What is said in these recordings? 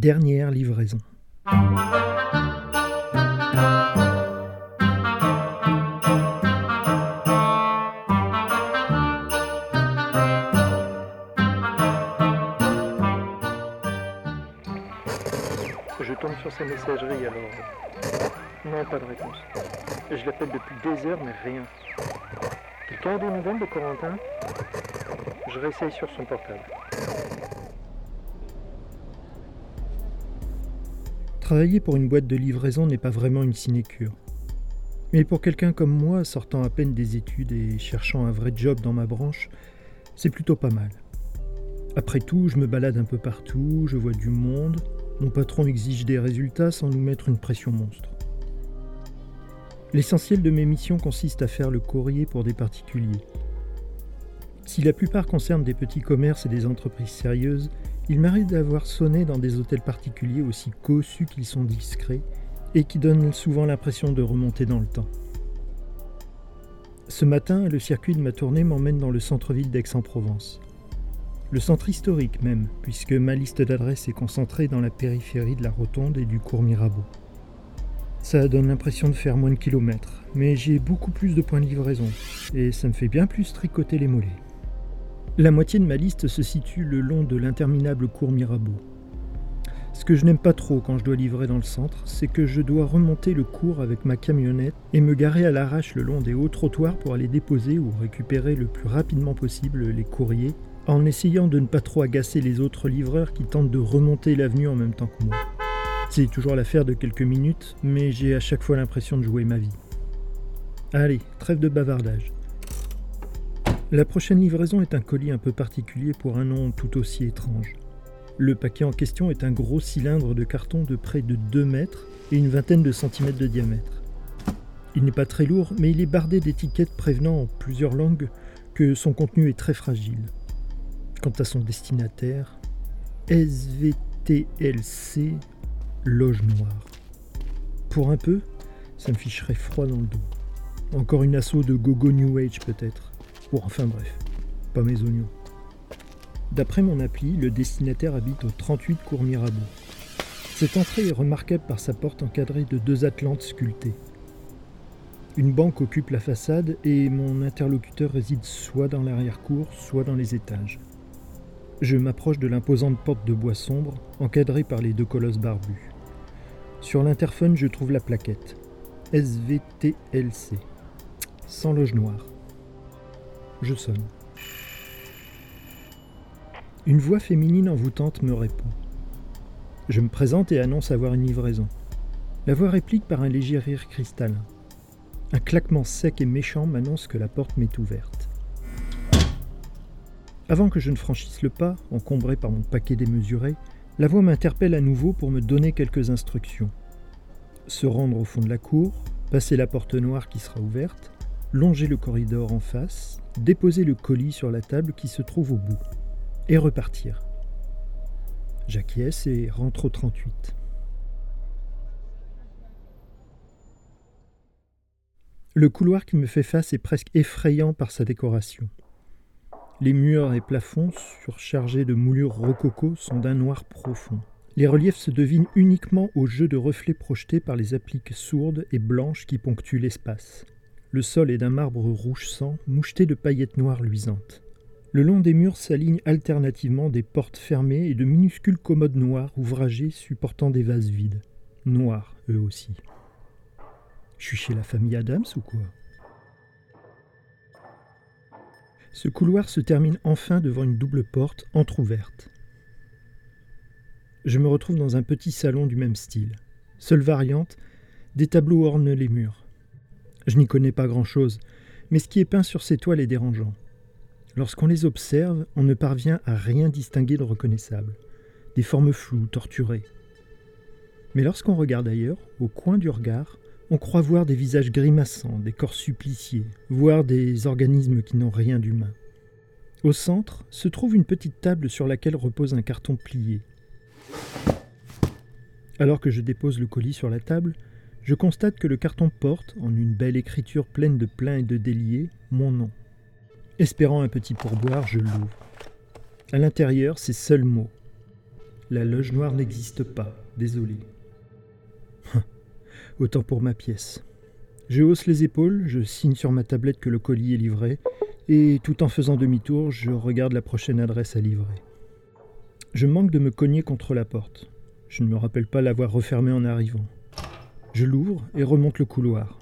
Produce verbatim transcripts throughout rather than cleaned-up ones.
Dernière livraison. Je tombe sur sa messagerie alors. Non, pas de réponse. Je l'appelle depuis des heures, mais rien. Quelqu'un a des nouvelles de Corentin ? Je réessaye sur son portable. Travailler pour une boîte de livraison n'est pas vraiment une sinécure. Mais pour quelqu'un comme moi, sortant à peine des études et cherchant un vrai job dans ma branche, c'est plutôt pas mal. Après tout, je me balade un peu partout, je vois du monde, mon patron exige des résultats sans nous mettre une pression monstre. L'essentiel de mes missions consiste à faire le courrier pour des particuliers. Si la plupart concernent des petits commerces et des entreprises sérieuses, il m'arrive d'avoir sonné dans des hôtels particuliers aussi cossus qu'ils sont discrets et qui donnent souvent l'impression de remonter dans le temps. Ce matin, le circuit de ma tournée m'emmène dans le centre-ville d'Aix-en-Provence. Le centre historique même, puisque ma liste d'adresses est concentrée dans la périphérie de la Rotonde et du cours Mirabeau. Ça donne l'impression de faire moins de kilomètres, mais j'ai beaucoup plus de points de livraison, et ça me fait bien plus tricoter les mollets. La moitié de ma liste se situe le long de l'interminable cours Mirabeau. Ce que je n'aime pas trop quand je dois livrer dans le centre, c'est que je dois remonter le cours avec ma camionnette et me garer à l'arrache le long des hauts trottoirs pour aller déposer ou récupérer le plus rapidement possible les courriers, en essayant de ne pas trop agacer les autres livreurs qui tentent de remonter l'avenue en même temps que moi. C'est toujours l'affaire de quelques minutes, mais j'ai à chaque fois l'impression de jouer ma vie. Allez, trêve de bavardage. La prochaine livraison est un colis un peu particulier pour un nom tout aussi étrange. Le paquet en question est un gros cylindre de carton de près de deux mètres et une vingtaine de centimètres de diamètre. Il n'est pas très lourd, mais il est bardé d'étiquettes prévenant en plusieurs langues que son contenu est très fragile. Quant à son destinataire, S V T L C, Loge Noire. Pour un peu, ça me ficherait froid dans le dos. Encore une asso de gogo New Age peut-être. Bon, enfin bref, pas mes oignons. D'après mon appli, le destinataire habite au trente-huit cours Mirabeau. Cette entrée est remarquable par sa porte encadrée de deux atlantes sculptées. Une banque occupe la façade et mon interlocuteur réside soit dans l'arrière-cour, soit dans les étages. Je m'approche de l'imposante porte de bois sombre, encadrée par les deux colosses barbus. Sur l'interphone, je trouve la plaquette. S V T L C. Sans loge noire. Je sonne. Une voix féminine envoûtante me répond. Je me présente et annonce avoir une livraison. La voix réplique par un léger rire cristallin. Un claquement sec et méchant m'annonce que la porte m'est ouverte. Avant que je ne franchisse le pas, encombré par mon paquet démesuré, la voix m'interpelle à nouveau pour me donner quelques instructions. Se rendre au fond de la cour, passer la porte noire qui sera ouverte, longer le corridor en face, déposer le colis sur la table qui se trouve au bout, et repartir. J'acquiesce et rentre au trente-huit. Le couloir qui me fait face est presque effrayant par sa décoration. Les murs et plafonds, surchargés de moulures rococo, sont d'un noir profond. Les reliefs se devinent uniquement au jeu de reflets projetés par les appliques sourdes et blanches qui ponctuent l'espace. Le sol est d'un marbre rouge sang, moucheté de paillettes noires luisantes. Le long des murs s'alignent alternativement des portes fermées et de minuscules commodes noires ouvragées supportant des vases vides. Noirs, eux aussi. Je suis chez la famille Adams ou quoi ? Ce couloir se termine enfin devant une double porte entr'ouverte. Je me retrouve dans un petit salon du même style. Seule variante, des tableaux ornent les murs. Je n'y connais pas grand-chose, mais ce qui est peint sur ces toiles est dérangeant. Lorsqu'on les observe, on ne parvient à rien distinguer de reconnaissable. Des formes floues, torturées. Mais lorsqu'on regarde ailleurs, au coin du regard, on croit voir des visages grimaçants, des corps suppliciés, voire des organismes qui n'ont rien d'humain. Au centre se trouve une petite table sur laquelle repose un carton plié. Alors que je dépose le colis sur la table, je constate que le carton porte, en une belle écriture pleine de pleins et de déliés, mon nom. Espérant un petit pourboire, je l'ouvre. À l'intérieur, ces seuls mots. La loge noire n'existe pas, désolé. Autant pour ma pièce. Je hausse les épaules, je signe sur ma tablette que le colis est livré, et tout en faisant demi-tour, je regarde la prochaine adresse à livrer. Je manque de me cogner contre la porte. Je ne me rappelle pas l'avoir refermée en arrivant. Je l'ouvre et remonte le couloir.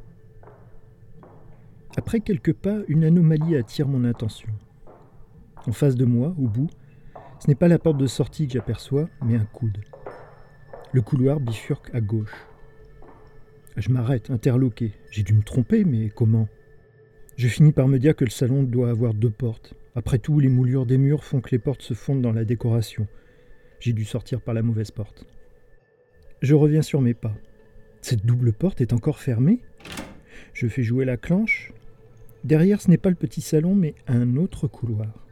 Après quelques pas, une anomalie attire mon attention. En face de moi, au bout, ce n'est pas la porte de sortie que j'aperçois, mais un coude. Le couloir bifurque à gauche. Je m'arrête, interloqué. J'ai dû me tromper, mais comment ? Je finis par me dire que le salon doit avoir deux portes. Après tout, les moulures des murs font que les portes se fondent dans la décoration. J'ai dû sortir par la mauvaise porte. Je reviens sur mes pas. Cette double porte est encore fermée ? Je fais jouer la clenche. Derrière, ce n'est pas le petit salon, mais un autre couloir.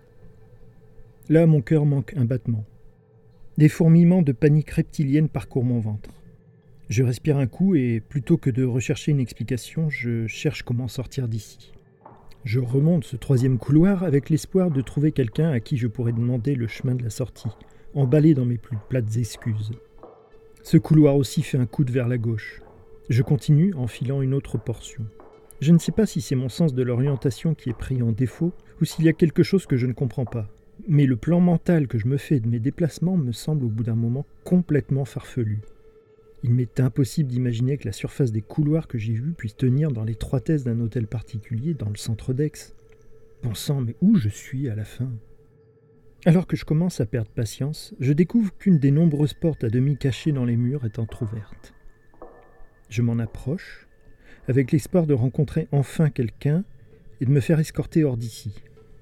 Là, mon cœur manque un battement. Des fourmillements de panique reptilienne parcourent mon ventre. Je respire un coup et, plutôt que de rechercher une explication, je cherche comment sortir d'ici. Je remonte ce troisième couloir avec l'espoir de trouver quelqu'un à qui je pourrais demander le chemin de la sortie, emballé dans mes plus plates excuses. Ce couloir aussi fait un coude vers la gauche. Je continue en filant une autre portion. Je ne sais pas si c'est mon sens de l'orientation qui est pris en défaut ou s'il y a quelque chose que je ne comprends pas. Mais le plan mental que je me fais de mes déplacements me semble au bout d'un moment complètement farfelu. Il m'est impossible d'imaginer que la surface des couloirs que j'ai vus puisse tenir dans l'étroitesse d'un hôtel particulier dans le centre d'Aix. Bon sang, mais où je suis à la fin ? Alors que je commence à perdre patience, je découvre qu'une des nombreuses portes à demi cachées dans les murs est entr'ouverte. Je m'en approche, avec l'espoir de rencontrer enfin quelqu'un et de me faire escorter hors d'ici.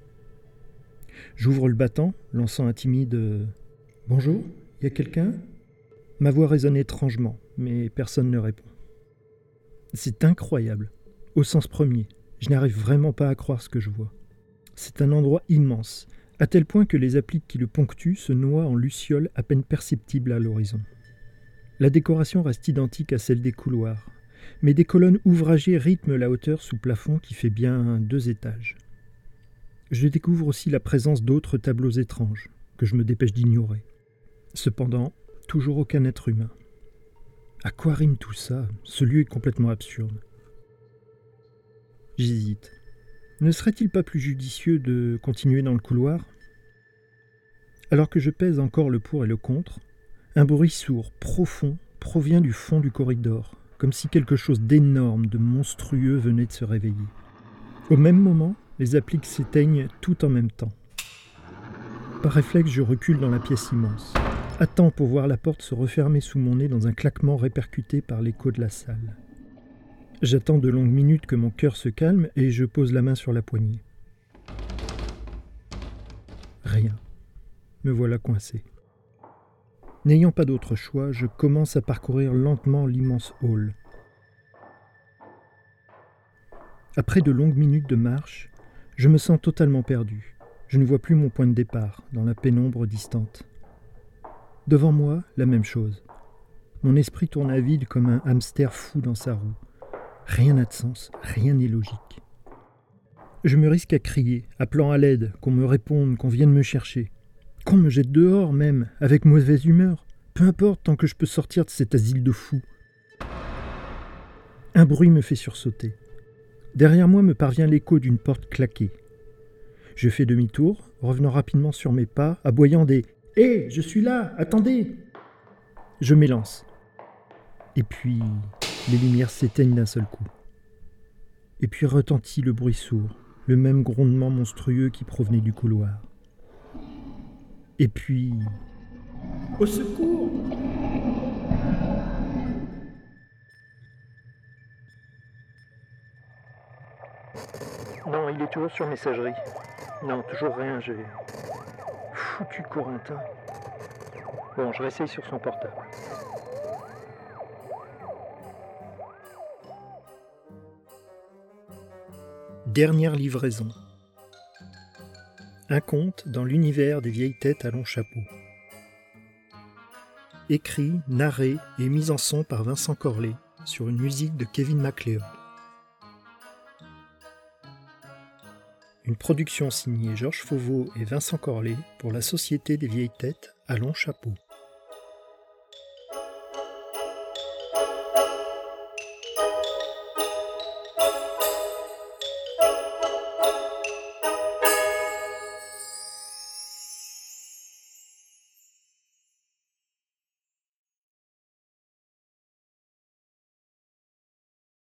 J'ouvre le battant, lançant un timide « Bonjour, y a quelqu'un ?» Ma voix résonne étrangement, mais personne ne répond. C'est incroyable, au sens premier. Je n'arrive vraiment pas à croire ce que je vois. C'est un endroit immense, à tel point que les appliques qui le ponctuent se noient en lucioles à peine perceptibles à l'horizon. La décoration reste identique à celle des couloirs, mais des colonnes ouvragées rythment la hauteur sous plafond qui fait bien deux étages. Je découvre aussi la présence d'autres tableaux étranges, que je me dépêche d'ignorer. Cependant, toujours aucun être humain. À quoi rime tout ça ? Ce lieu est complètement absurde. J'hésite. Ne serait-il pas plus judicieux de continuer dans le couloir ? Alors que je pèse encore le pour et le contre, un bruit sourd, profond, provient du fond du corridor, comme si quelque chose d'énorme, de monstrueux venait de se réveiller. Au même moment, les appliques s'éteignent tout en même temps. Par réflexe, je recule dans la pièce immense. Attends pour voir la porte se refermer sous mon nez dans un claquement répercuté par l'écho de la salle. J'attends de longues minutes que mon cœur se calme et je pose la main sur la poignée. Rien. Me voilà coincé. N'ayant pas d'autre choix, je commence à parcourir lentement l'immense hall. Après de longues minutes de marche, je me sens totalement perdu. Je ne vois plus mon point de départ, dans la pénombre distante. Devant moi, la même chose. Mon esprit tourne à vide comme un hamster fou dans sa roue. Rien n'a de sens, rien n'est logique. Je me risque à crier, appelant à l'aide, qu'on me réponde, qu'on vienne me chercher. Qu'on me jette dehors même, avec mauvaise humeur. Peu importe, tant que je peux sortir de cet asile de fous. Un bruit me fait sursauter. Derrière moi me parvient l'écho d'une porte claquée. Je fais demi-tour, revenant rapidement sur mes pas, aboyant des « Hé, je suis là, attendez !» Je m'élance. Et puis, les lumières s'éteignent d'un seul coup. Et puis retentit le bruit sourd, le même grondement monstrueux qui provenait du couloir. Et puis... Au secours ! Non, il est toujours sur messagerie. Non, toujours rien, j'ai... Foutu Corentin. Bon, je réessaye sur son portable. Dernière livraison. Un conte dans l'univers des vieilles têtes à long chapeau. Écrit, narré et mis en son par Vincent Corlet sur une musique de Kevin MacLeod. Une production signée Georges Fauveau et Vincent Corlet pour la Société des vieilles têtes à long chapeau.